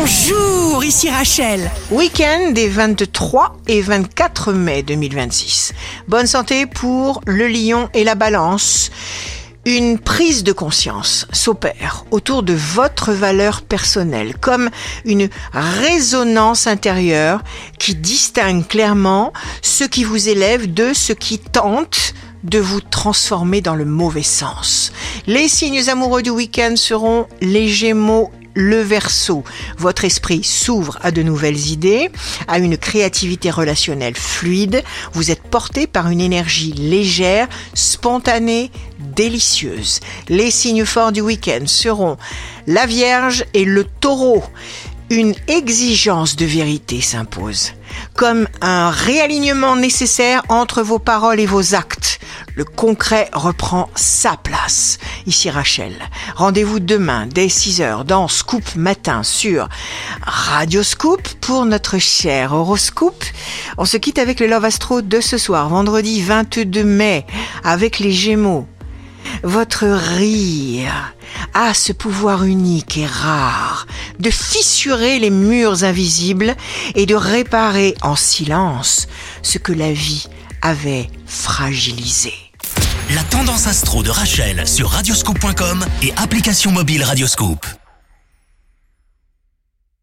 Bonjour, ici Rachel. Week-end des 23 et 24 mai 2026. Bonne santé pour le Lion et la Balance. Une prise de conscience s'opère autour de votre valeur personnelle, comme une résonance intérieure qui distingue clairement ce qui vous élève de ce qui tente de vous transformer dans le mauvais sens. Les signes amoureux du week-end seront les Gémeaux, le Verseau. Votre esprit s'ouvre à de nouvelles idées, à une créativité relationnelle fluide. Vous êtes porté par une énergie légère, spontanée, délicieuse. Les signes forts du week-end seront la Vierge et le Taureau. Une exigence de vérité s'impose, comme un réalignement nécessaire entre vos paroles et vos actes. Le concret reprend sa place. Ici Rachel. Rendez-vous demain dès 6h dans Scoop Matin sur Radio Scoop pour notre cher horoscope. On se quitte avec le Love Astro de ce soir, vendredi 22 mai, avec les Gémeaux. Votre rire a ce pouvoir unique et rare de fissurer les murs invisibles et de réparer en silence ce que la vie avait fragilisé. La tendance astro de Rachel sur radioscoop.com et application mobile Radioscoop.